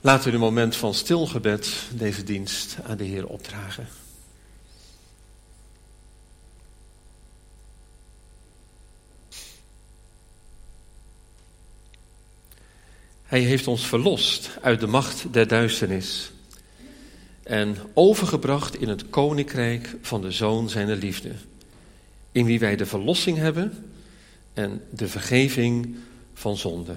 Laten we in een moment van stilgebed deze dienst aan de Heer opdragen. Hij heeft ons verlost uit de macht der duisternis en overgebracht in het koninkrijk van de Zoon zijner liefde, in wie wij de verlossing hebben en de vergeving van zonde.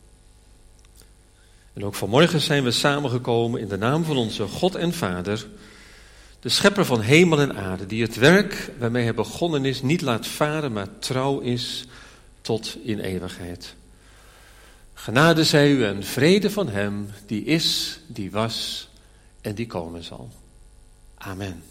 En ook vanmorgen zijn we samengekomen in de naam van onze God en Vader, de schepper van hemel en aarde, die het werk waarmee hij begonnen is niet laat varen, maar trouw is tot in eeuwigheid. Genade zij u en vrede van hem, die is, die was en die komen zal. Amen.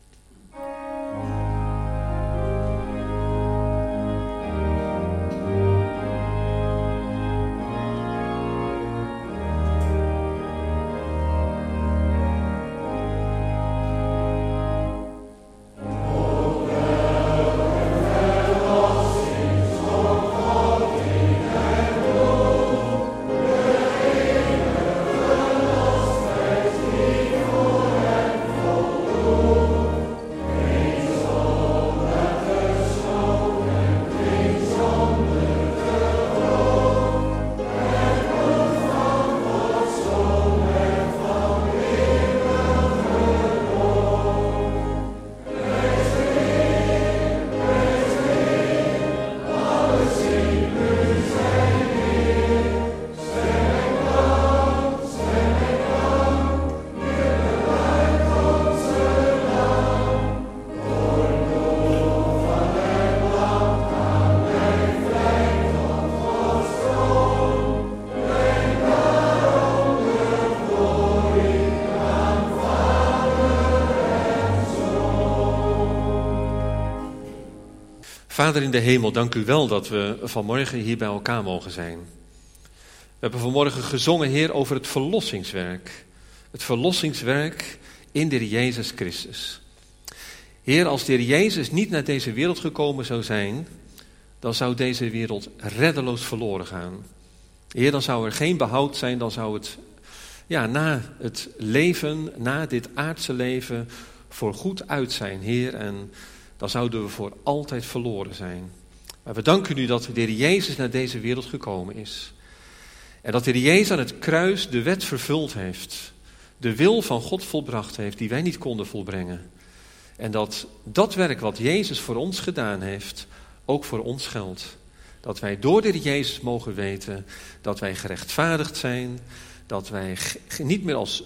Vader in de hemel, dank u wel dat we vanmorgen hier bij elkaar mogen zijn. We hebben vanmorgen gezongen, Heer, over het verlossingswerk. Het verlossingswerk in de Heer Jezus Christus. Heer, als de Heer Jezus niet naar deze wereld gekomen zou zijn, dan zou deze wereld reddeloos verloren gaan. Heer, dan zou er geen behoud zijn, dan zou het na het leven, na dit aardse leven, voor goed uit zijn, Heer, en dan zouden we voor altijd verloren zijn. Maar we danken u dat de Heer Jezus naar deze wereld gekomen is. En dat de Heer Jezus aan het kruis de wet vervuld heeft. De wil van God volbracht heeft, die wij niet konden volbrengen. En dat dat werk wat Jezus voor ons gedaan heeft, ook voor ons geldt. Dat wij door de Heer Jezus mogen weten dat wij gerechtvaardigd zijn. Dat wij niet meer als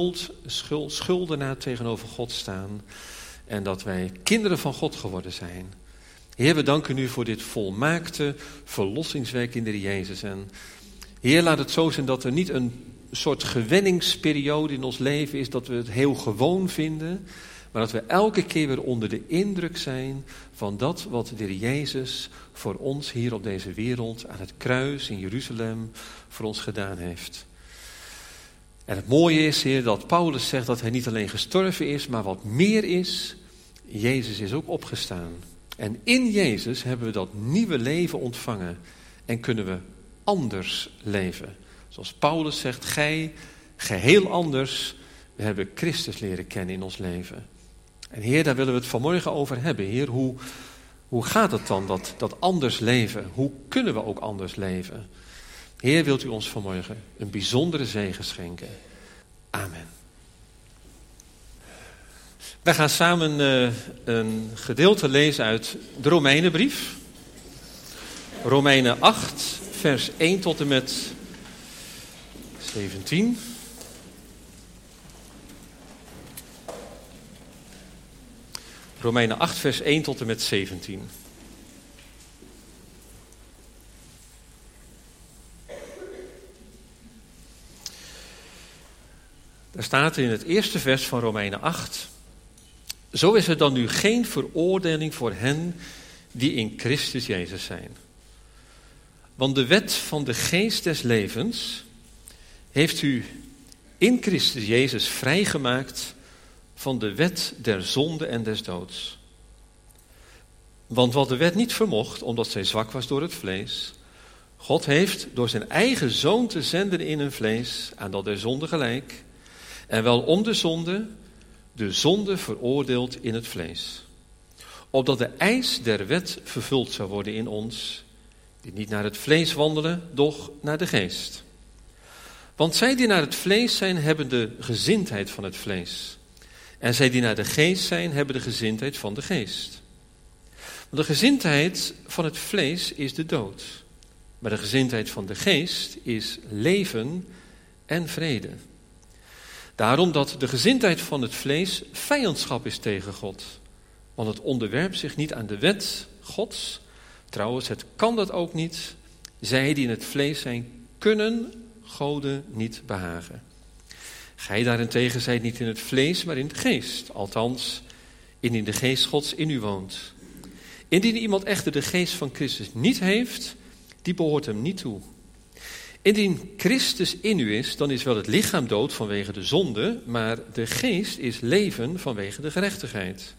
schuldenaar tegenover God staan. En dat wij kinderen van God geworden zijn. Heer, we danken u voor dit volmaakte verlossingswerk in de Heer Jezus. En Heer, laat het zo zijn dat er niet een soort gewenningsperiode in ons leven is, dat we het heel gewoon vinden, maar dat we elke keer weer onder de indruk zijn van dat wat de Heer Jezus voor ons hier op deze wereld aan het kruis in Jeruzalem voor ons gedaan heeft. En het mooie is, Heer, dat Paulus zegt dat hij niet alleen gestorven is, maar wat meer is, Jezus is ook opgestaan. En in Jezus hebben we dat nieuwe leven ontvangen en kunnen we anders leven. Zoals Paulus zegt, gij, geheel anders, we hebben Christus leren kennen in ons leven. En Heer, daar willen we het vanmorgen over hebben. Heer, hoe gaat het dan, dat anders leven? Hoe kunnen we ook anders leven? Heer, wilt u ons vanmorgen een bijzondere zegen schenken. Amen. Wij gaan samen een gedeelte lezen uit de Romeinenbrief. Romeinen 8, vers 1 tot en met 17. Romeinen 8, vers 1 tot en met 17. Daar staat in het eerste vers van Romeinen 8. Zo is er dan nu geen veroordeling voor hen die in Christus Jezus zijn. Want de wet van de geest des levens heeft u in Christus Jezus vrijgemaakt van de wet der zonde en des doods. Want wat de wet niet vermocht, omdat zij zwak was door het vlees, God heeft door zijn eigen zoon te zenden in een vlees, aan dat der zonde gelijk, en wel om de zonde veroordeeld in het vlees. Opdat de eis der wet vervuld zou worden in ons, die niet naar het vlees wandelen, doch naar de geest. Want zij die naar het vlees zijn, hebben de gezindheid van het vlees. En zij die naar de geest zijn, hebben de gezindheid van de geest. Want de gezindheid van het vlees is de dood. Maar de gezindheid van de geest is leven en vrede. Daarom dat de gezindheid van het vlees vijandschap is tegen God. Want het onderwerpt zich niet aan de wet Gods. Trouwens, het kan dat ook niet. Zij die in het vlees zijn, kunnen Gode niet behagen. Gij daarentegen zijt niet in het vlees, maar in de geest. Althans, indien de geest Gods in u woont. Indien iemand echter de geest van Christus niet heeft, die behoort hem niet toe. Indien Christus in u is, dan is wel het lichaam dood vanwege de zonde, maar de geest is leven vanwege de gerechtigheid.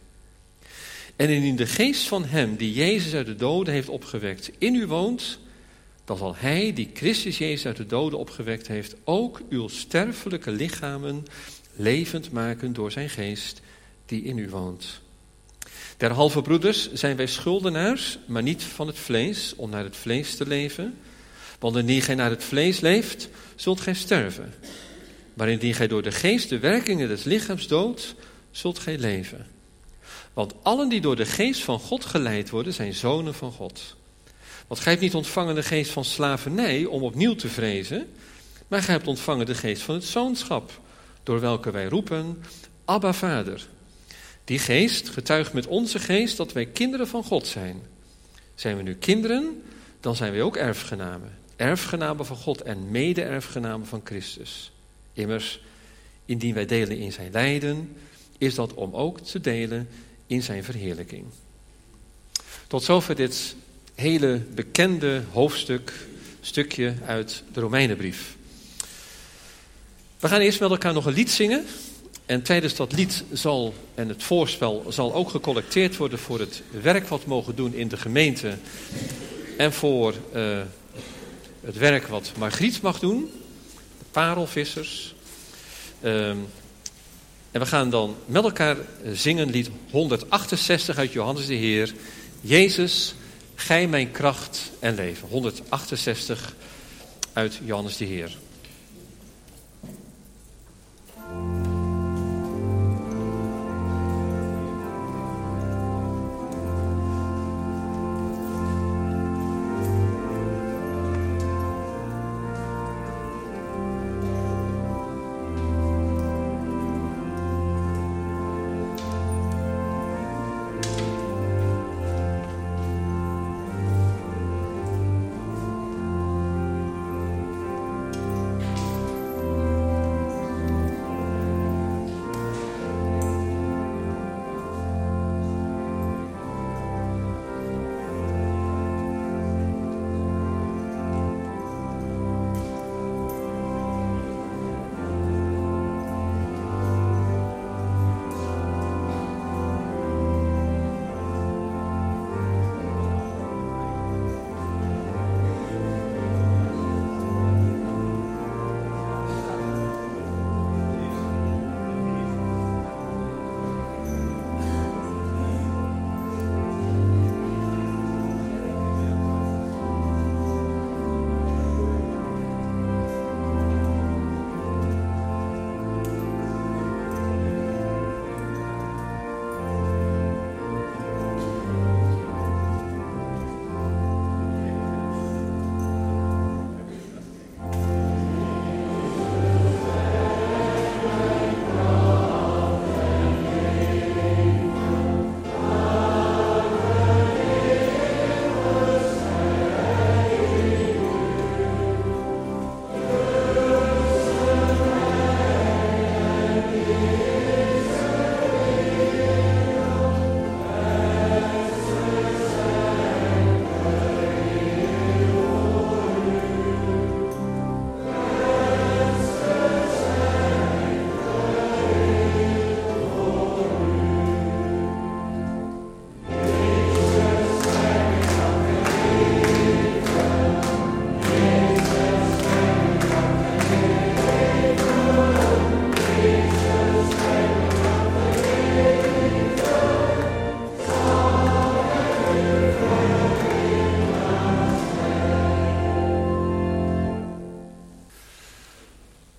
En indien de geest van hem die Jezus uit de doden heeft opgewekt in u woont, dan zal hij die Christus Jezus uit de doden opgewekt heeft ook uw sterfelijke lichamen levend maken door zijn geest die in u woont. Derhalve, broeders, zijn wij schuldenaars, maar niet van het vlees, om naar het vlees te leven. Want indien gij naar het vlees leeft, zult gij sterven. Maar indien gij door de geest de werkingen des lichaams doodt, zult gij leven. Want allen die door de geest van God geleid worden, zijn zonen van God. Want gij hebt niet ontvangen de geest van slavernij om opnieuw te vrezen, maar gij hebt ontvangen de geest van het zoonschap, door welke wij roepen, Abba, Vader. Die geest getuigt met onze geest dat wij kinderen van God zijn. Zijn we nu kinderen, dan zijn wij ook erfgenamen. Erfgenamen van God en mede-erfgenamen van Christus. Immers, indien wij delen in zijn lijden, is dat om ook te delen in zijn verheerlijking. Tot zover dit hele bekende stukje uit de Romeinenbrief. We gaan eerst met elkaar nog een lied zingen. En tijdens dat lied en het voorspel zal ook gecollecteerd worden voor het werk wat we mogen doen in de gemeente. En voor het werk wat Margriet mag doen, de parelvissers. En we gaan dan met elkaar zingen lied 168 uit Johannes de Heer. Jezus, gij mijn kracht en leven. 168 uit Johannes de Heer.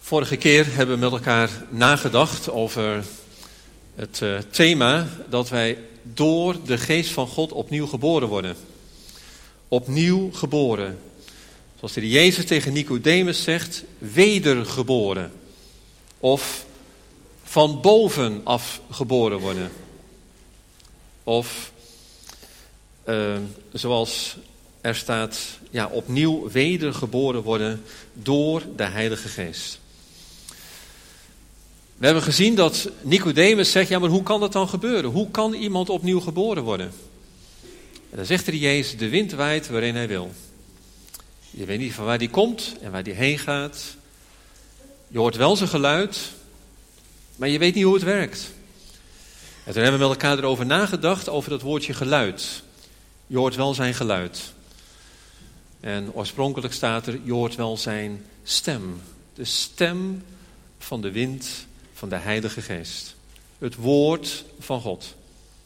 Vorige keer hebben we met elkaar nagedacht over het thema dat wij door de geest van God opnieuw geboren worden. Opnieuw geboren. Zoals de Jezus tegen Nicodemus zegt, wedergeboren. Of van bovenaf geboren worden. Of zoals er staat, opnieuw wedergeboren worden door de Heilige Geest. We hebben gezien dat Nicodemus zegt, maar hoe kan dat dan gebeuren? Hoe kan iemand opnieuw geboren worden? En dan zegt Jezus, de wind waait waarin hij wil. Je weet niet van waar die komt en waar die heen gaat. Je hoort wel zijn geluid, maar je weet niet hoe het werkt. En toen hebben we met elkaar erover nagedacht, over dat woordje geluid. Je hoort wel zijn geluid. En oorspronkelijk staat er, je hoort wel zijn stem. De stem van de wind van de Heilige Geest. Het woord van God.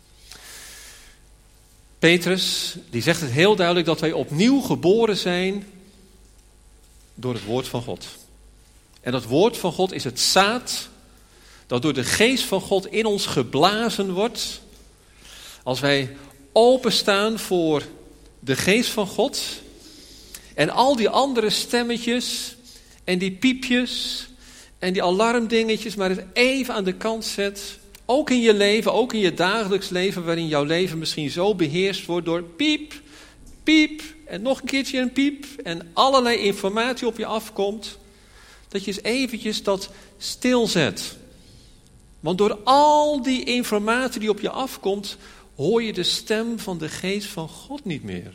Petrus, die zegt het heel duidelijk dat wij opnieuw geboren zijn door het woord van God. En dat woord van God is het zaad dat door de geest van God in ons geblazen wordt. Als wij openstaan voor de geest van God en al die andere stemmetjes en die piepjes en die alarmdingetjes maar eens even aan de kant zet. Ook in je leven, ook in je dagelijks leven, waarin jouw leven misschien zo beheerst wordt door piep, piep en nog een keertje een piep en allerlei informatie op je afkomt. Dat je eens eventjes dat stilzet. Want door al die informatie die op je afkomt, hoor je de stem van de geest van God niet meer.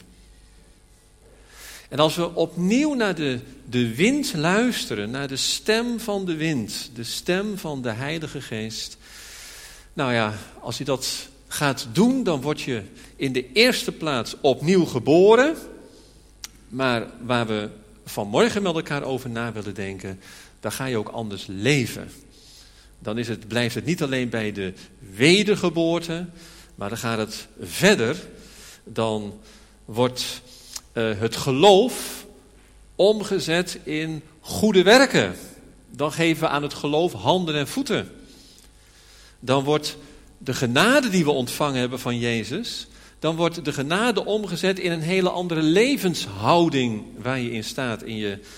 En als we opnieuw naar de wind luisteren, naar de stem van de wind, de stem van de Heilige Geest. Als je dat gaat doen, dan word je in de eerste plaats opnieuw geboren. Maar waar we vanmorgen met elkaar over na willen denken, dan ga je ook anders leven. Dan blijft het niet alleen bij de wedergeboorte, maar dan gaat het verder. Dan wordt het geloof omgezet in goede werken. Dan geven we aan het geloof handen en voeten. Dan wordt de genade die we ontvangen hebben van Jezus, dan wordt de genade omgezet in een hele andere levenshouding waar je in staat in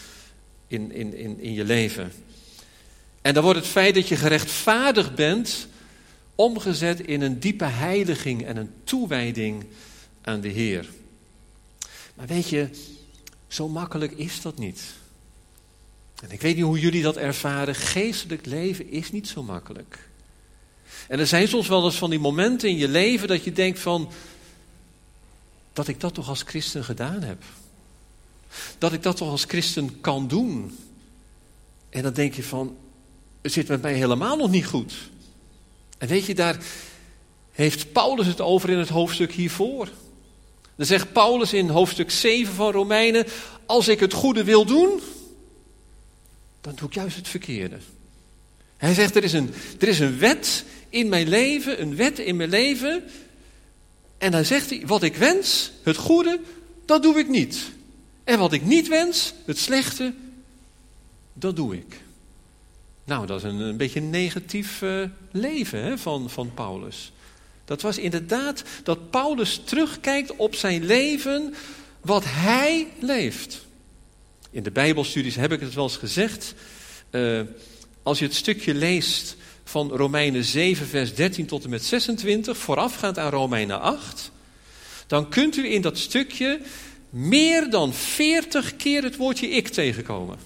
je leven. En dan wordt het feit dat je gerechtvaardigd bent omgezet in een diepe heiliging en een toewijding aan de Heer. Maar weet je, zo makkelijk is dat niet. En ik weet niet hoe jullie dat ervaren. Geestelijk leven is niet zo makkelijk. En er zijn soms wel eens van die momenten in je leven dat je denkt van, dat ik dat toch als christen gedaan heb. Dat ik dat toch als christen kan doen. En dan denk je van, het zit met mij helemaal nog niet goed. En weet je, daar heeft Paulus het over in het hoofdstuk hiervoor. Dan zegt Paulus in hoofdstuk 7 van Romeinen, als ik het goede wil doen, dan doe ik juist het verkeerde. Hij zegt, er is een wet in mijn leven, een wet in mijn leven. En dan zegt hij, wat ik wens, het goede, dat doe ik niet. En wat ik niet wens, het slechte, dat doe ik. Nou, dat is een beetje een negatief leven van Paulus. Dat was inderdaad dat Paulus terugkijkt op zijn leven, wat hij leeft. In de Bijbelstudies heb ik het wel eens gezegd. Als je het stukje leest van Romeinen 7 vers 13 tot en met 26, voorafgaand aan Romeinen 8, dan kunt u in dat stukje meer dan 40 keer het woordje ik tegenkomen.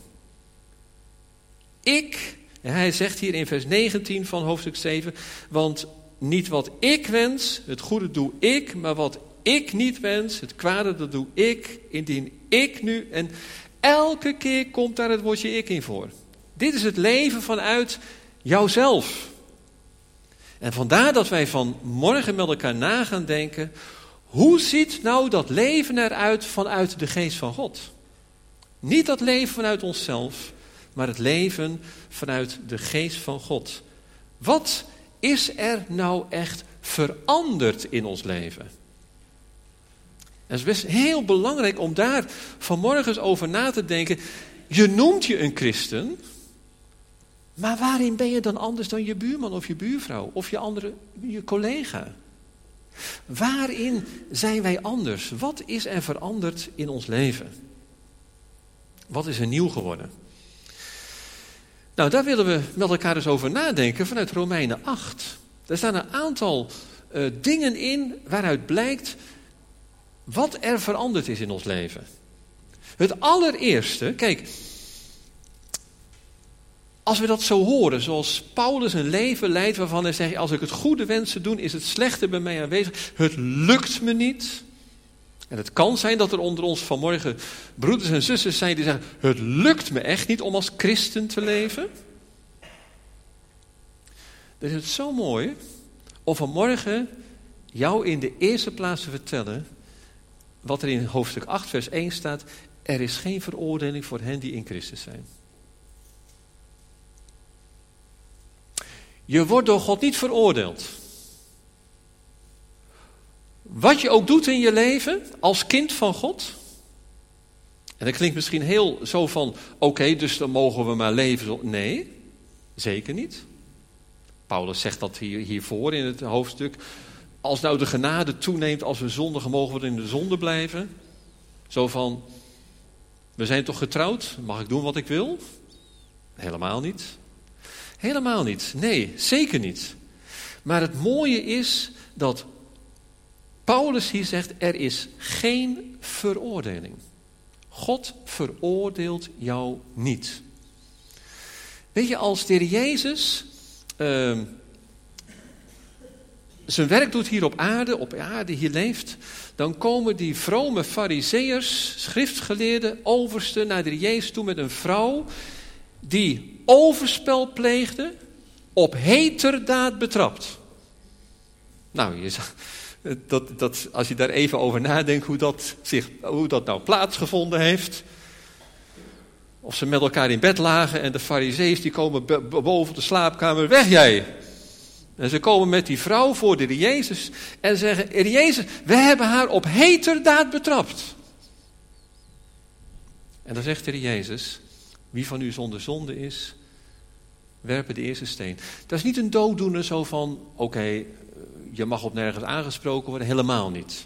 Ik, en hij zegt hier in vers 19 van hoofdstuk 7, want niet wat ik wens, het goede doe ik, maar wat ik niet wens, het kwade dat doe ik, indien ik nu, en elke keer komt daar het woordje ik in voor. Dit is het leven vanuit jouzelf. En vandaar dat wij vanmorgen met elkaar na gaan denken, hoe ziet nou dat leven eruit vanuit de geest van God? Niet dat leven vanuit onszelf, maar het leven vanuit de geest van God. Wat is er nou echt veranderd in ons leven? Het is best heel belangrijk om daar vanmorgen over na te denken. Je noemt je een christen, Maar waarin ben je dan anders dan je buurman of je buurvrouw of je collega? Waarin zijn wij anders? Wat is er veranderd in ons leven? Wat is er nieuw geworden? Nou, daar willen we met elkaar dus over nadenken vanuit Romeinen 8. Er staan een aantal dingen in waaruit blijkt wat er veranderd is in ons leven. Het allereerste, kijk, als we dat zo horen, zoals Paulus een leven leidt waarvan hij zegt, als ik het goede wens te doen, is het slechte bij mij aanwezig. Het lukt me niet. En het kan zijn dat er onder ons vanmorgen broeders en zusters zijn die zeggen, het lukt me echt niet om als christen te leven. Dan is het zo mooi om vanmorgen jou in de eerste plaats te vertellen wat er in hoofdstuk 8 vers 1 staat. Er is geen veroordeling voor hen die in Christus zijn. Je wordt door God niet veroordeeld. Wat je ook doet in je leven als kind van God. En dat klinkt misschien heel zo van, oké, dus dan mogen we maar leven. Nee, zeker niet. Paulus zegt dat hiervoor in het hoofdstuk. Als nou de genade toeneemt als we zondigen, mogen we in de zonde blijven. Zo van, we zijn toch getrouwd? Mag ik doen wat ik wil? Helemaal niet. Helemaal niet. Nee, zeker niet. Maar het mooie is dat Paulus hier zegt, er is geen veroordeling. God veroordeelt jou niet. Weet je, als de Heer Jezus zijn werk doet hier op aarde hier leeft, dan komen die vrome farizeeërs, schriftgeleerden, oversten naar de Heer Jezus toe met een vrouw die overspel pleegde, op heterdaad betrapt. Nou, als je daar even over nadenkt hoe dat nou plaatsgevonden heeft. Of ze met elkaar in bed lagen en de farizeeërs die komen boven de slaapkamer, weg jij! En ze komen met die vrouw voor de Heer Jezus en zeggen, Heer Jezus, we hebben haar op heterdaad betrapt. En dan zegt de Heer Jezus, wie van u zonder zonde is, werpen de eerste steen. Dat is niet een dooddoener zo van, oké, je mag op nergens aangesproken worden, helemaal niet.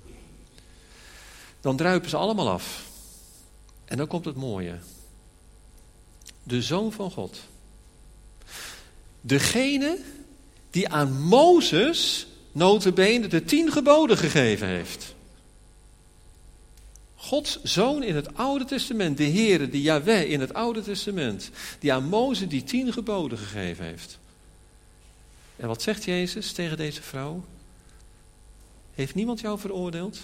Dan druipen ze allemaal af. En dan komt het mooie. De Zoon van God. Degene die aan Mozes nota bene de 10 geboden gegeven heeft. Gods Zoon in het Oude Testament, de Heere, de Yahweh in het Oude Testament, die aan Mozes die 10 geboden gegeven heeft. En wat zegt Jezus tegen deze vrouw? Heeft niemand jou veroordeeld?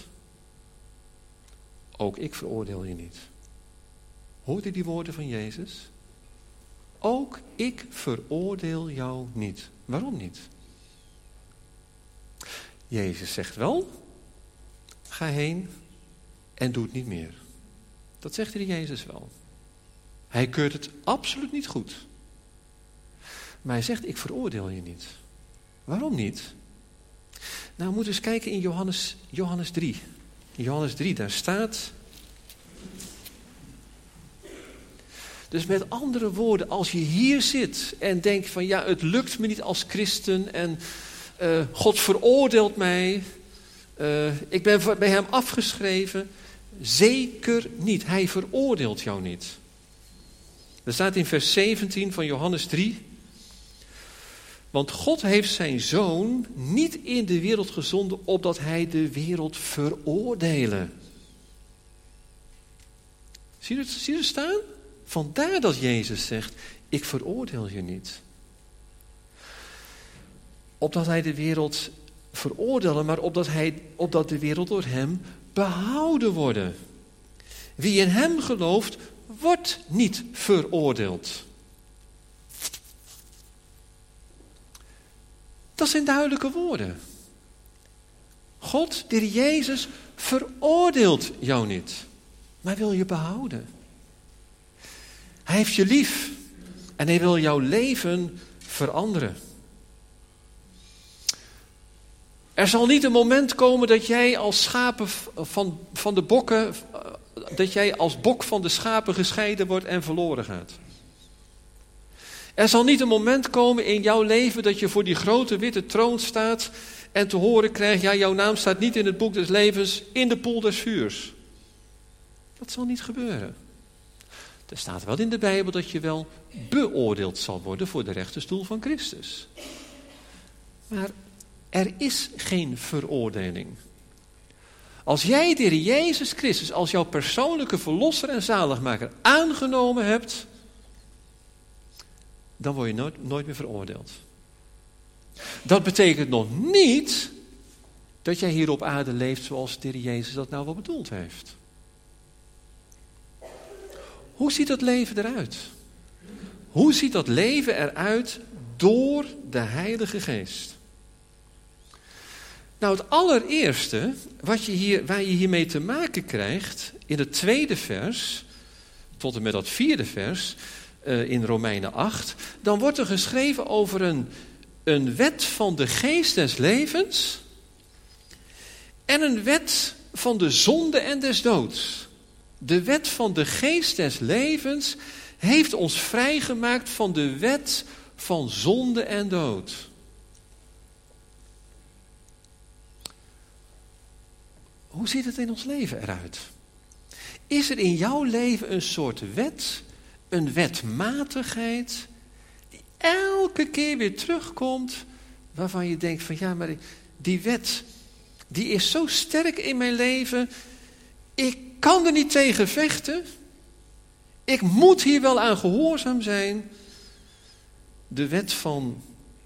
Ook ik veroordeel je niet. Hoort u die woorden van Jezus? Ook ik veroordeel jou niet. Waarom niet? Jezus zegt wel, ga heen en doe het niet meer. Dat zegt de Jezus wel. Hij keurt het absoluut niet goed. Maar hij zegt, ik veroordeel je niet. Waarom niet? Nou, we moeten eens kijken in Johannes 3. In Johannes 3, daar staat... Dus met andere woorden, als je hier zit en denkt van ja, het lukt me niet als christen en God veroordeelt mij, ik ben bij hem afgeschreven. Zeker niet, hij veroordeelt jou niet. Er staat in vers 17 van Johannes 3. Want God heeft zijn Zoon niet in de wereld gezonden opdat hij de wereld veroordelen. Zie je het staan? Vandaar dat Jezus zegt, ik veroordeel je niet. Opdat hij de wereld veroordelen, maar opdat de wereld door hem behouden wordt. Wie in hem gelooft, wordt niet veroordeeld. Dat zijn duidelijke woorden. God, de Heer Jezus, veroordeelt jou niet, maar wil je behouden. Hij heeft je lief en hij wil jouw leven veranderen. Er zal niet een moment komen dat jij als schapen van de bokken, dat jij als bok van de schapen gescheiden wordt en verloren gaat. Er zal niet een moment komen in jouw leven dat je voor die grote witte troon staat en te horen krijgt, ja, jouw naam staat niet in het boek des levens, in de poel des vuurs. Dat zal niet gebeuren. Er staat wel in de Bijbel dat je wel beoordeeld zal worden voor de rechterstoel van Christus. Maar er is geen veroordeling. Als jij de Heer Jezus Christus als jouw persoonlijke verlosser en zaligmaker aangenomen hebt, dan word je nooit meer veroordeeld. Dat betekent nog niet dat jij hier op aarde leeft zoals de Heer Jezus dat nou wel bedoeld heeft. Hoe ziet dat leven eruit? Hoe ziet dat leven eruit door de Heilige Geest? Nou, het allereerste waar je hiermee te maken krijgt, in het 2e vers, tot en met dat 4e vers, in Romeinen 8, dan wordt er geschreven over een wet van de geest des levens en een wet van de zonde en des doods. De wet van de geest des levens heeft ons vrijgemaakt van de wet van zonde en dood. Hoe ziet het in ons leven eruit? Is er in jouw leven een soort wet, een wetmatigheid, die elke keer weer terugkomt, waarvan je denkt van ja, maar die wet, die is zo sterk in mijn leven, ik kan er niet tegen vechten, ik moet hier wel aan gehoorzaam zijn. De wet van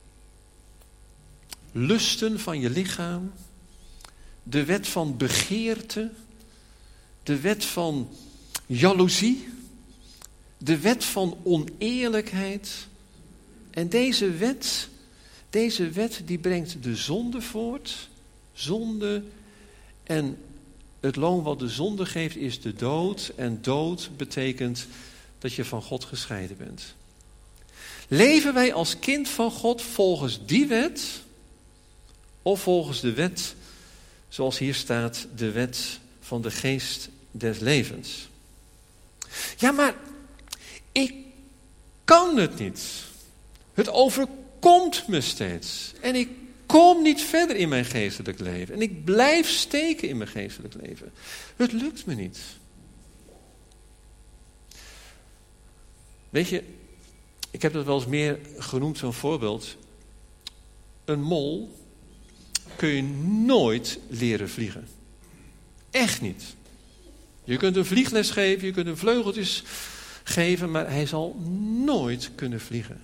lusten van je lichaam, de wet van begeerte, de wet van jaloezie, de wet van oneerlijkheid. En deze wet die brengt de zonde voort. Zonde, en het loon wat de zonde geeft is de dood. En dood betekent dat je van God gescheiden bent. Leven wij als kind van God volgens die wet of volgens de wet, zoals hier staat, de wet van de geest des levens? Ja, maar ik kan het niet. Het overkomt me steeds. En ik kom niet verder in mijn geestelijk leven. En ik blijf steken in mijn geestelijk leven. Het lukt me niet. Weet je, ik heb dat wel eens meer genoemd, zo'n voorbeeld. Een mol kun je nooit leren vliegen. Echt niet. Je kunt een vliegles geven, je kunt hem vleugeltjes geven, maar hij zal nooit kunnen vliegen.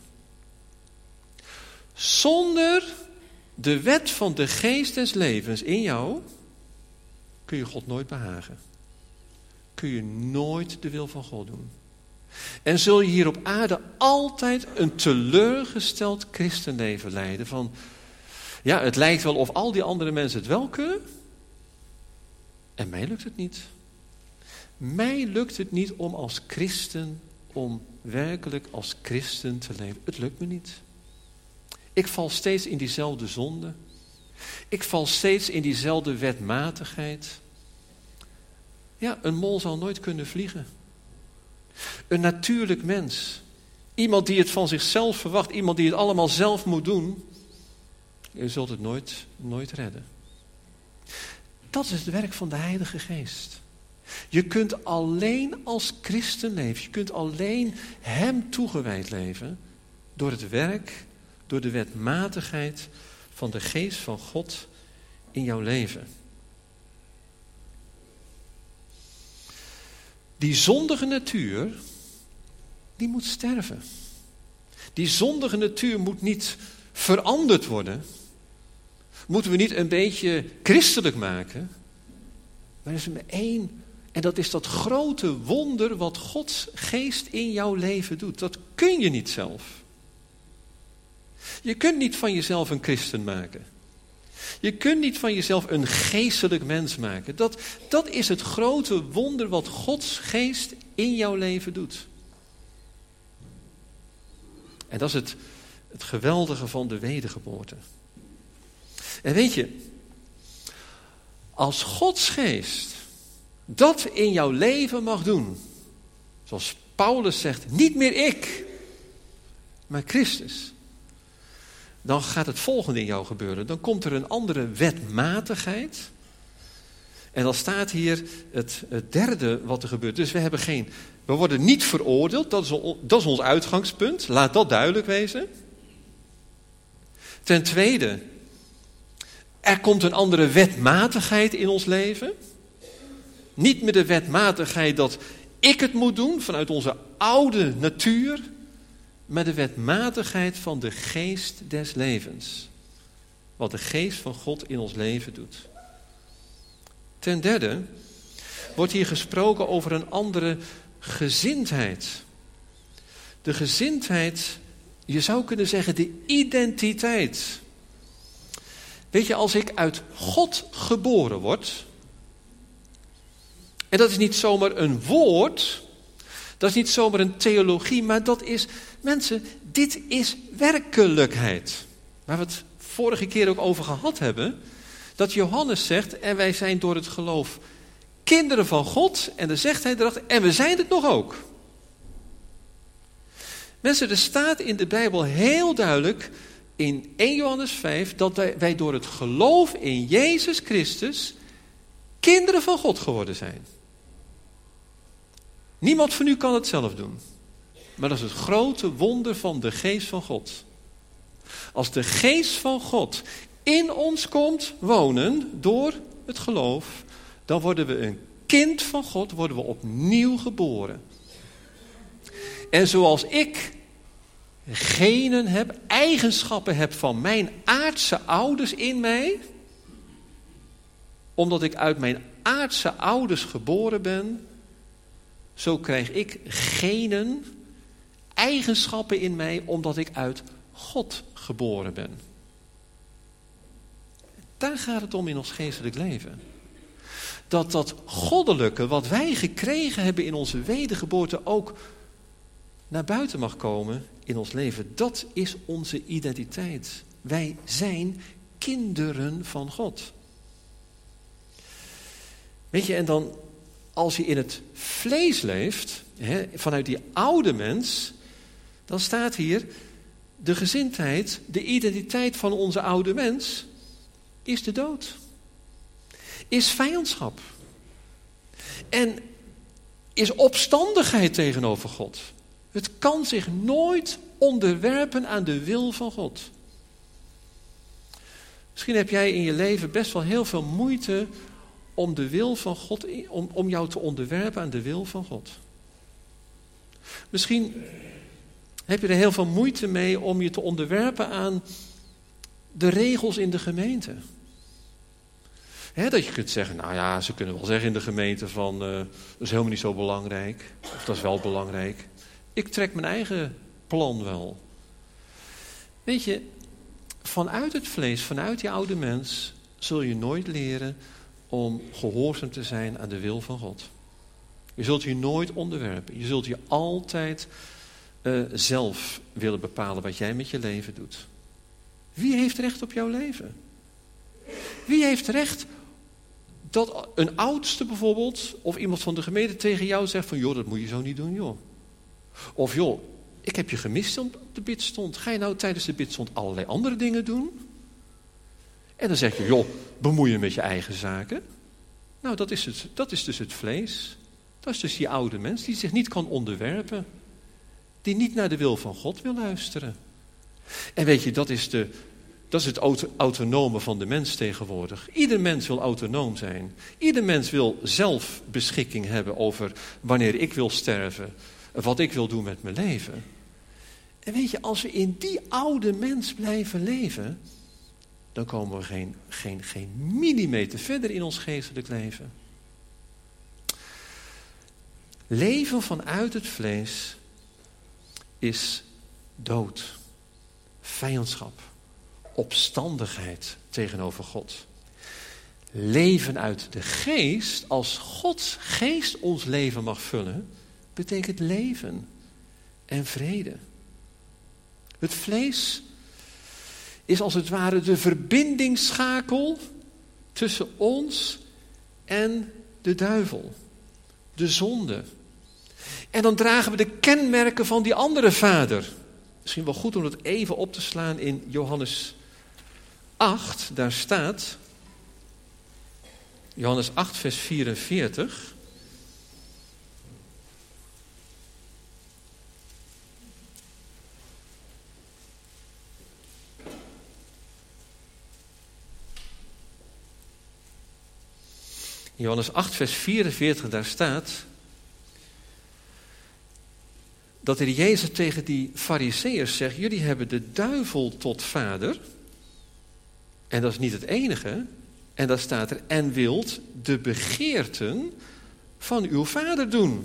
Zonder de wet van de geest des levens in jou kun je God nooit behagen. Kun je nooit de wil van God doen. En zul je hier op aarde altijd een teleurgesteld christenleven leiden van, ja, het lijkt wel of al die andere mensen het wel kunnen en mij lukt het niet. Mij lukt het niet om als christen, om werkelijk als christen te leven. Het lukt me niet. Ik val steeds in diezelfde zonde. Ik val steeds in diezelfde wetmatigheid. Ja, een mol zal nooit kunnen vliegen. Een natuurlijk mens. Iemand die het van zichzelf verwacht. Iemand die het allemaal zelf moet doen. Je zult het nooit redden. Dat is het werk van de Heilige Geest. Je kunt alleen als christen leven. Je kunt alleen hem toegewijd leven. Door het werk, door de wetmatigheid van de Geest van God in jouw leven. Die zondige natuur, die moet sterven. Die zondige natuur moet niet veranderd worden. Moeten we niet een beetje christelijk maken. Maar er is maar één. En dat is dat grote wonder wat Gods Geest in jouw leven doet. Dat kun je niet zelf. Je kunt niet van jezelf een christen maken. Je kunt niet van jezelf een geestelijk mens maken. Dat is het grote wonder wat Gods Geest in jouw leven doet. En dat is het geweldige van de wedergeboorte. En weet je, als Gods Geest dat in jouw leven mag doen, zoals Paulus zegt, niet meer ik, maar Christus. Dan gaat het volgende in jou gebeuren. Dan komt er een andere wetmatigheid. En dan staat hier het derde wat er gebeurt. Dus we worden niet veroordeeld. Dat is ons uitgangspunt. Laat dat duidelijk wezen. Ten tweede, er komt een andere wetmatigheid in ons leven. Niet meer de wetmatigheid dat ik het moet doen vanuit onze oude natuur, maar de wetmatigheid van de geest des levens. Wat de geest van God in ons leven doet. Ten derde wordt hier gesproken over een andere gezindheid. De gezindheid, je zou kunnen zeggen de identiteit. Weet je, als ik uit God geboren word, en dat is niet zomaar een woord, dat is niet zomaar een theologie, maar dat is, mensen, dit is werkelijkheid. Waar we het vorige keer ook over gehad hebben, dat Johannes zegt, en wij zijn door het geloof kinderen van God, en dan zegt hij erachter, en we zijn het nog ook. Mensen, er staat in de Bijbel heel duidelijk in 1 Johannes 5 dat wij door het geloof in Jezus Christus kinderen van God geworden zijn. Niemand van u kan het zelf doen. Maar dat is het grote wonder van de geest van God. Als de geest van God in ons komt wonen door het geloof, dan worden we een kind van God, worden we opnieuw geboren. En zoals ik genen heb, eigenschappen heb van mijn aardse ouders in mij, omdat ik uit mijn aardse ouders geboren ben, zo krijg ik genen, eigenschappen in mij, omdat ik uit God geboren ben. Daar gaat het om in ons geestelijk leven. Dat goddelijke wat wij gekregen hebben in onze wedergeboorte ook naar buiten mag komen in ons leven. Dat is onze identiteit. Wij zijn kinderen van God. Weet je, en dan als je in het vlees leeft, vanuit die oude mens, dan staat hier de gezindheid, de identiteit van onze oude mens is de dood. Is vijandschap. En is opstandigheid tegenover God. Het kan zich nooit onderwerpen aan de wil van God. Misschien heb jij in je leven best wel heel veel moeite om de wil van God, om jou te onderwerpen aan de wil van God. Misschien heb je er heel veel moeite mee om je te onderwerpen aan de regels in de gemeente. Dat je kunt zeggen, nou ja, ze kunnen wel zeggen in de gemeente van, dat is helemaal niet zo belangrijk. Of dat is wel belangrijk. Ik trek mijn eigen plan wel. Weet je, vanuit het vlees, vanuit die oude mens, zul je nooit leren om gehoorzaam te zijn aan de wil van God. Je zult je nooit onderwerpen. Je zult je altijd zelf willen bepalen wat jij met je leven doet. Wie heeft recht op jouw leven? Wie heeft recht dat een oudste bijvoorbeeld, of iemand van de gemeente tegen jou zegt van, joh, dat moet je zo niet doen, joh. Of joh, ik heb je gemist op de bidstond. Ga je nou tijdens de bidstond allerlei andere dingen doen? En dan zeg je, joh, bemoei je met je eigen zaken. Nou, dat is dus het vlees. Dat is dus die oude mens die zich niet kan onderwerpen. Die niet naar de wil van God wil luisteren. En weet je, dat is het autonome van de mens tegenwoordig. Ieder mens wil autonoom zijn. Ieder mens wil zelf beschikking hebben over wanneer ik wil sterven. Wat ik wil doen met mijn leven. En weet je, als we in die oude mens blijven leven, dan komen we geen millimeter verder in ons geestelijk leven. Leven vanuit het vlees is dood, vijandschap, opstandigheid tegenover God. Leven uit de geest, als Gods geest ons leven mag vullen, betekent leven en vrede. Het vlees is als het ware de verbindingsschakel tussen ons en de duivel, de zonde. En dan dragen we de kenmerken van die andere vader. Misschien wel goed om dat even op te slaan in Johannes 8. Daar staat, Johannes 8 vers 44... In Johannes 8, vers 44, daar staat dat de Heer Jezus tegen die Farizeeërs zegt, jullie hebben de duivel tot vader. En dat is niet het enige. En daar staat er, en wilt de begeerten van uw vader doen.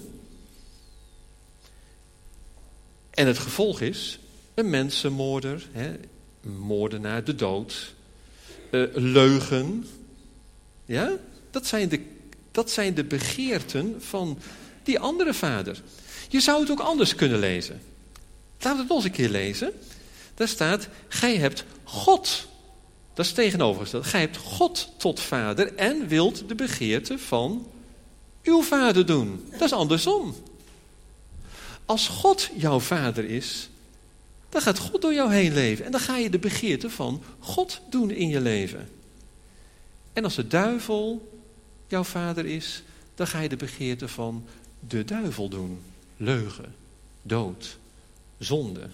En het gevolg is een mensenmoorder, een moordenaar, de dood, leugen. Ja? Dat zijn de begeerten van die andere vader. Je zou het ook anders kunnen lezen. Laten we het nog eens een keer lezen. Daar staat, gij hebt God. Dat is tegenovergesteld. Gij hebt God tot vader en wilt de begeerte van uw vader doen. Dat is andersom. Als God jouw vader is, dan gaat God door jou heen leven. En dan ga je de begeerte van God doen in je leven. En als de duivel jouw vader is, dan ga je de begeerte van de duivel doen. Leugen, dood, zonde.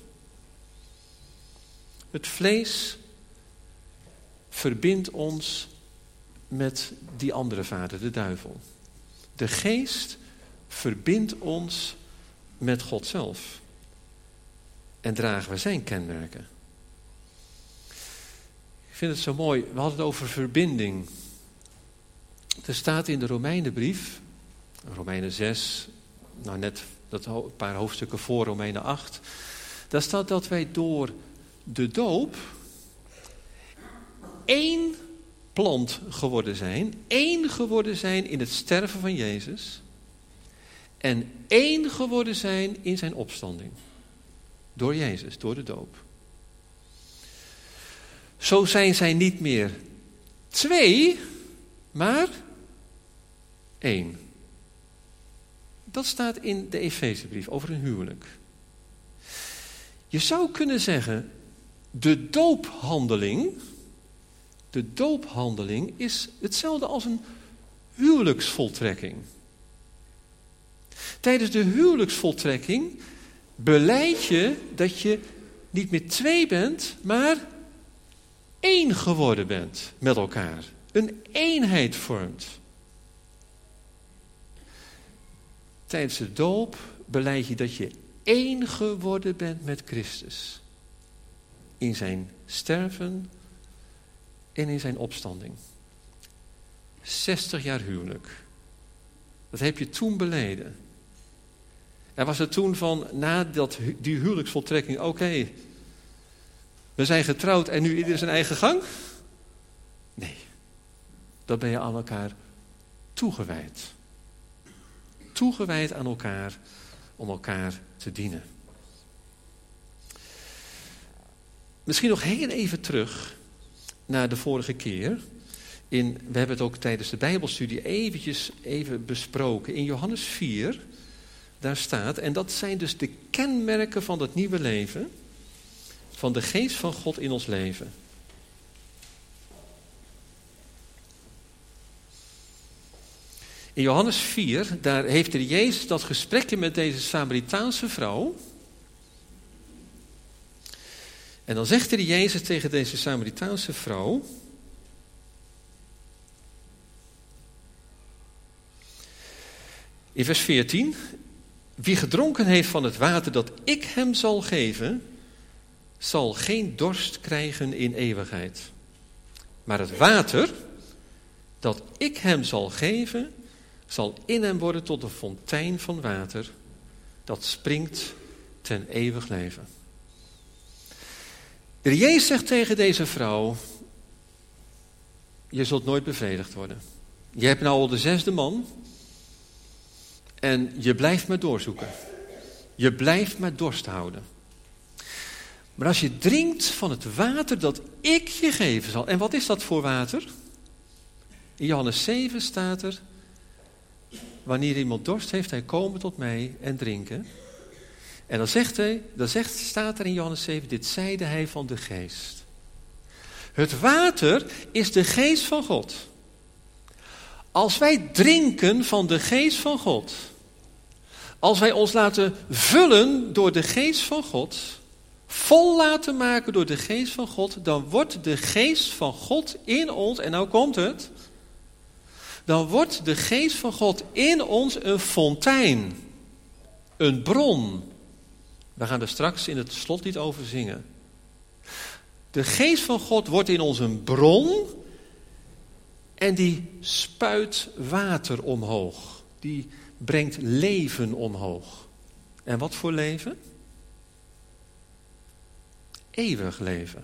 Het vlees verbindt ons met die andere vader, de duivel. De geest verbindt ons met God zelf. En dragen we zijn kenmerken. Ik vind het zo mooi, we hadden het over verbinding. Er staat in de Romeinenbrief, Romeinen 6, nou net een paar hoofdstukken voor Romeinen 8. Daar staat dat wij door de doop één plant geworden zijn. Één geworden zijn in het sterven van Jezus. En één geworden zijn in zijn opstanding. Door Jezus, door de doop. Zo zijn zij niet meer twee, maar één. Dat staat in de Efezebrief over een huwelijk. Je zou kunnen zeggen, de doophandeling is hetzelfde als een huwelijksvoltrekking. Tijdens de huwelijksvoltrekking belijd je dat je niet meer twee bent, maar één geworden bent met elkaar. Een eenheid vormt. Tijdens de doop belijd je dat je één geworden bent met Christus. In zijn sterven en in zijn opstanding. 60 jaar huwelijk. Dat heb je toen beleden. En was het toen van, na die huwelijksvoltrekking, oké, we zijn getrouwd en nu ieder zijn eigen gang? Nee. Dan ben je aan elkaar toegewijd. Toegewijd aan elkaar om elkaar te dienen. Misschien nog heel even terug naar de vorige keer. We hebben het ook tijdens de Bijbelstudie even besproken. In Johannes 4, daar staat, en dat zijn dus de kenmerken van het nieuwe leven, van de geest van God in ons leven. In Johannes 4, daar heeft de Jezus dat gesprekje met deze Samaritaanse vrouw. En dan zegt de Jezus tegen deze Samaritaanse vrouw, in vers 14, wie gedronken heeft van het water dat ik hem zal geven, zal geen dorst krijgen in eeuwigheid. Maar het water dat ik hem zal geven, zal in hem worden tot een fontein van water, dat springt ten eeuwig leven. De Jezus zegt tegen deze vrouw, je zult nooit bevredigd worden. Je hebt nou al de 6e man en je blijft maar doorzoeken. Je blijft maar dorst houden. Maar als je drinkt van het water dat ik je geven zal. En wat is dat voor water? In Johannes 7 staat er, wanneer iemand dorst heeft, hij komen tot mij en drinken. En dan staat er in Johannes 7, dit zeide hij van de geest. Het water is de geest van God. Als wij drinken van de geest van God, als wij ons laten vullen door de geest van God, vol laten maken door de geest van God, dan wordt de geest van God in ons, en nou komt het, dan wordt de geest van God in ons een fontein, een bron. We gaan er straks in het slotlied over zingen. De geest van God wordt in ons een bron en die spuit water omhoog. Die brengt leven omhoog. En wat voor leven? Eeuwig leven.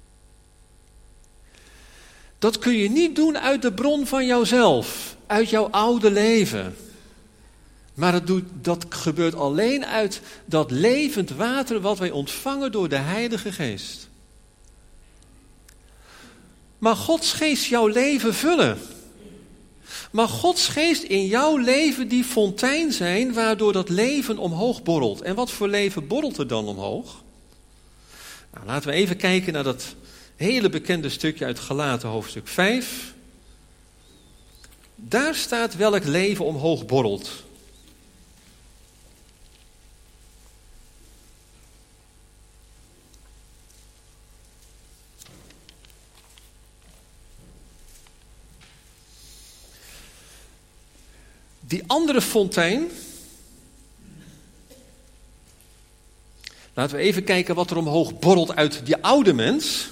Dat kun je niet doen uit de bron van jouzelf, uit jouw oude leven. Maar dat gebeurt alleen uit dat levend water wat wij ontvangen door de Heilige Geest. Maar Gods Geest jouw leven vullen. Maar Gods Geest in jouw leven die fontein zijn waardoor dat leven omhoog borrelt. En wat voor leven borrelt er dan omhoog? Nou, laten we even kijken naar dat hele bekende stukje uit Galaten hoofdstuk 5. Daar staat welk leven omhoog borrelt. Die andere fontein, laten we even kijken wat er omhoog borrelt uit die oude mens.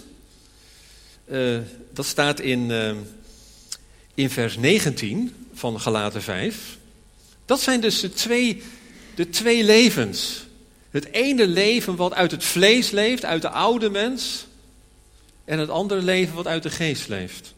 Dat staat in vers 19 van Galaten 5. Dat zijn dus de twee levens. Het ene leven wat uit het vlees leeft, uit de oude mens. En het andere leven wat uit de geest leeft.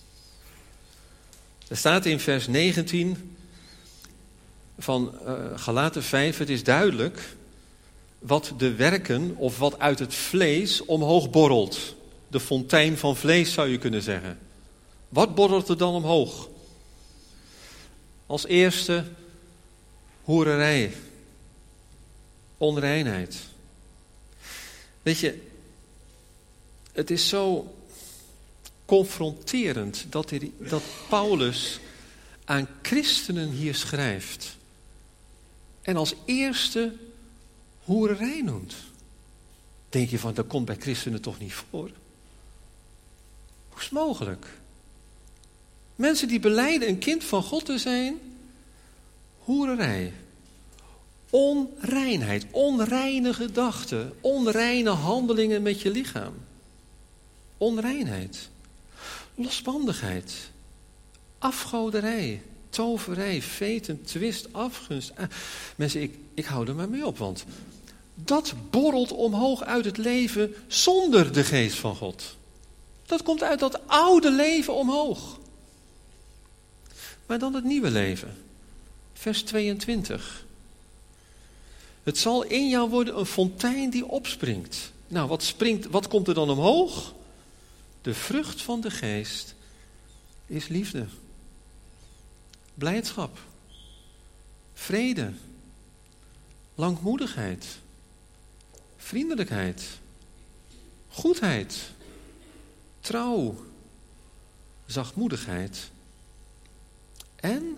Er staat in vers 19 van Galaten 5, het is duidelijk wat de werken of wat uit het vlees omhoog borrelt. De fontein van vlees zou je kunnen zeggen. Wat borrelt er dan omhoog? Als eerste hoererij, onreinheid. Weet je, het is zo confronterend dat Paulus aan christenen hier schrijft. En als eerste hoererij noemt. Denk je van, dat komt bij christenen toch niet voor? Hoe is het mogelijk? Mensen die belijden een kind van God te zijn, hoererij. Onreinheid, onreine gedachten, onreine handelingen met je lichaam. Onreinheid. Losbandigheid. Afgoderij. Toverij, veten, twist, afgunst. Mensen, ik hou er maar mee op, want dat borrelt omhoog uit het leven zonder de geest van God. Dat komt uit dat oude leven omhoog. Maar dan het nieuwe leven. Vers 22. Het zal in jou worden een fontein die opspringt. Nou, wat komt er dan omhoog? De vrucht van de geest is liefde. Blijdschap, vrede, langmoedigheid, vriendelijkheid, goedheid, trouw, zachtmoedigheid en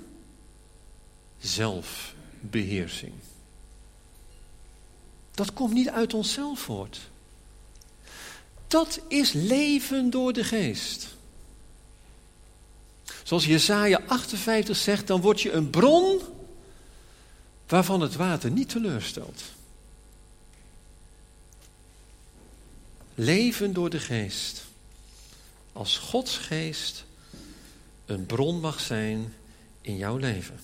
zelfbeheersing. Dat komt niet uit onszelf voort. Dat is leven door de geest. Zoals Jesaja 58 zegt, dan word je een bron waarvan het water niet teleurstelt. Leven door de geest. Als Gods geest een bron mag zijn in jouw leven.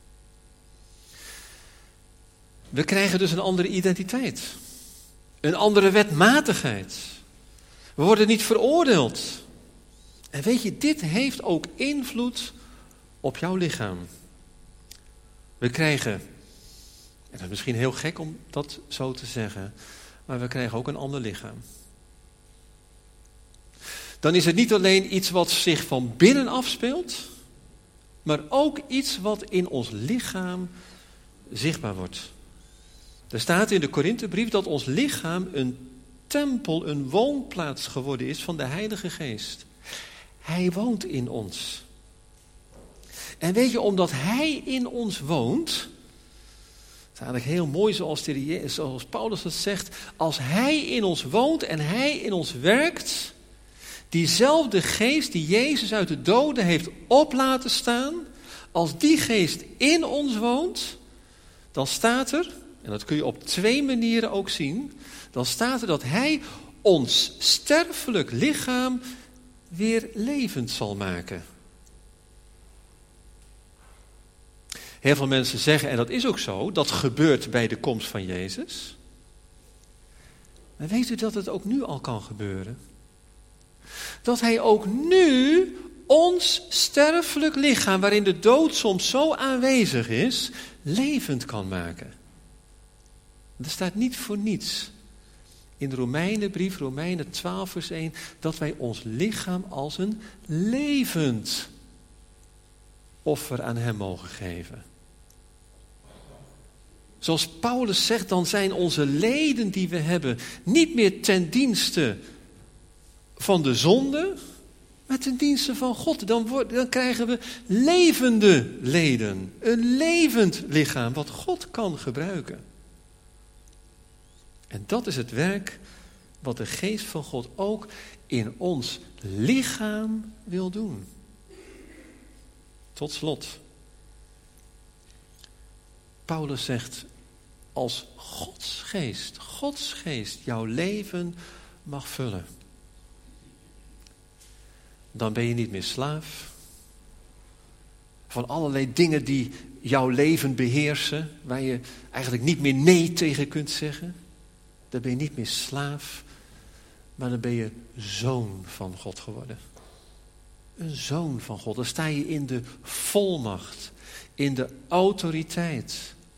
We krijgen dus een andere identiteit. Een andere wetmatigheid. We worden niet veroordeeld. En weet je, dit heeft ook invloed op jouw lichaam. We krijgen, en dat is misschien heel gek om dat zo te zeggen, maar we krijgen ook een ander lichaam. Dan is het niet alleen iets wat zich van binnen afspeelt, maar ook iets wat in ons lichaam zichtbaar wordt. Er staat in de Korinthebrief dat ons lichaam een tempel, een woonplaats geworden is van de Heilige Geest. Hij woont in ons. En weet je, omdat Hij in ons woont, het is eigenlijk heel mooi zoals Paulus het zegt, als Hij in ons woont en Hij in ons werkt, diezelfde geest die Jezus uit de doden heeft op laten staan, als die geest in ons woont, dan staat er, en dat kun je op 2 manieren ook zien, dan staat er dat Hij ons sterfelijk lichaam weer levend zal maken. Heel veel mensen zeggen, en dat is ook zo, dat gebeurt bij de komst van Jezus. Maar weet u dat het ook nu al kan gebeuren? Dat Hij ook nu ons sterfelijk lichaam, waarin de dood soms zo aanwezig is, levend kan maken. Er staat niet voor niets in de Romeinenbrief, Romeinen 12 vers 1, dat wij ons lichaam als een levend offer aan Hem mogen geven. Zoals Paulus zegt, dan zijn onze leden die we hebben niet meer ten dienste van de zonde, maar ten dienste van God. Dan krijgen we levende leden. Een levend lichaam wat God kan gebruiken. En dat is het werk wat de Geest van God ook in ons lichaam wil doen. Tot slot. Paulus zegt, als Gods geest jouw leven mag vullen, dan ben je niet meer slaaf van allerlei dingen die jouw leven beheersen, waar je eigenlijk niet meer nee tegen kunt zeggen. Dan ben je niet meer slaaf, maar dan ben je zoon van God geworden. Een zoon van God. Dan sta je in de volmacht, in de autoriteit.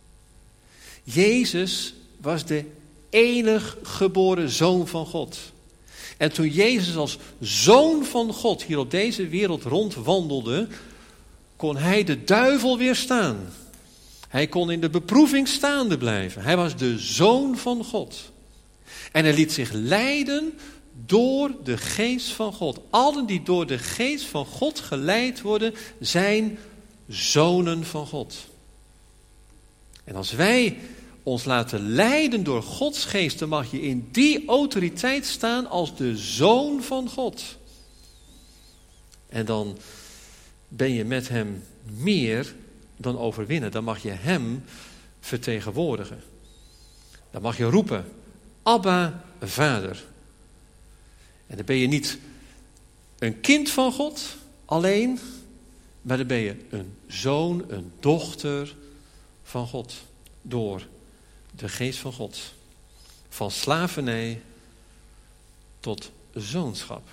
Jezus was de enig geboren zoon van God. En toen Jezus als zoon van God hier op deze wereld rondwandelde, kon Hij de duivel weerstaan. Hij kon in de beproeving staande blijven. Hij was de zoon van God. En Hij liet zich leiden door de geest van God. Allen die door de geest van God geleid worden, zijn zonen van God. En als wij ons laten leiden door Gods geest, dan mag je in die autoriteit staan als de zoon van God. En dan ben je met Hem meer dan overwinnen. Dan mag je Hem vertegenwoordigen. Dan mag je roepen, Abba, Vader. En dan ben je niet een kind van God alleen, maar dan ben je een zoon, een dochter van God. Door de geest van God. Van slavernij tot zoonschap.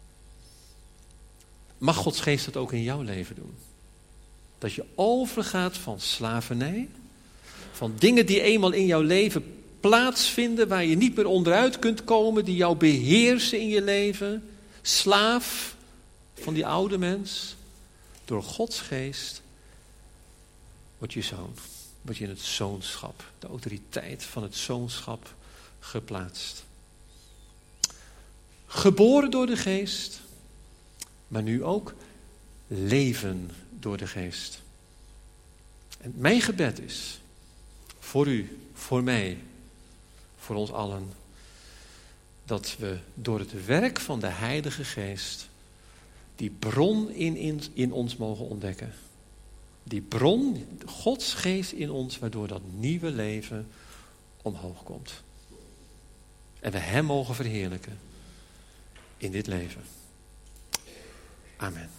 Mag Gods geest dat ook in jouw leven doen? Dat je overgaat van slavernij, van dingen die eenmaal in jouw leven plaatsvinden, waar je niet meer onderuit kunt komen, die jou beheersen in je leven. Slaaf van die oude mens. Door Gods geest word je zoon. Word je in het zoonschap, de autoriteit van het zoonschap geplaatst. Geboren door de geest, maar nu ook leven door de geest. En mijn gebed is, voor u, voor mij, voor ons allen, dat we door het werk van de Heilige Geest die bron in ons mogen ontdekken. Die bron, Gods geest in ons, waardoor dat nieuwe leven omhoog komt. En we Hem mogen verheerlijken in dit leven. Amen.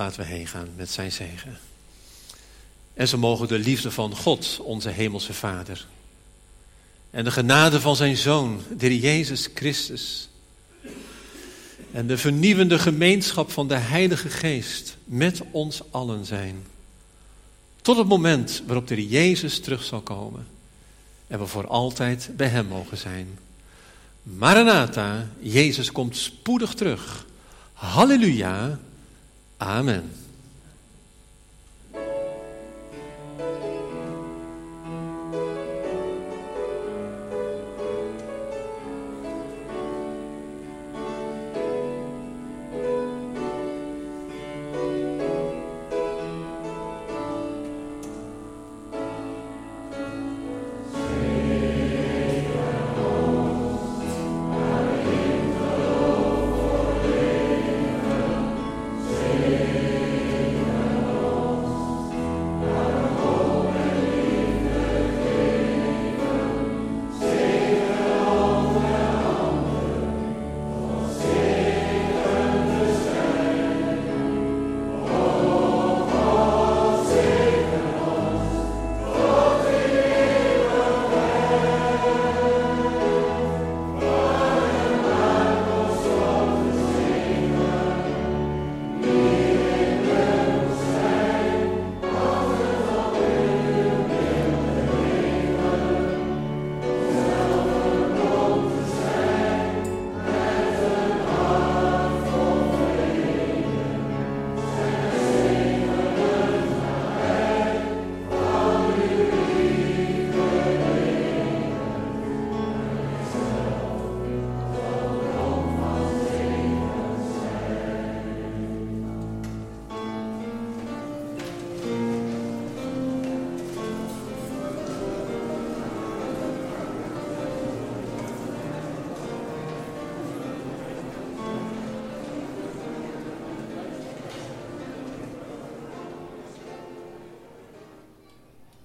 laten we heen gaan met zijn zegen. En zo mogen de liefde van God, onze hemelse Vader, en de genade van zijn Zoon, de Heer Jezus Christus, en de vernieuwende gemeenschap van de Heilige Geest met ons allen zijn. Tot het moment waarop de Heer Jezus terug zal komen en we voor altijd bij hem mogen zijn. Maranatha, Jezus komt spoedig terug. Halleluja, amen.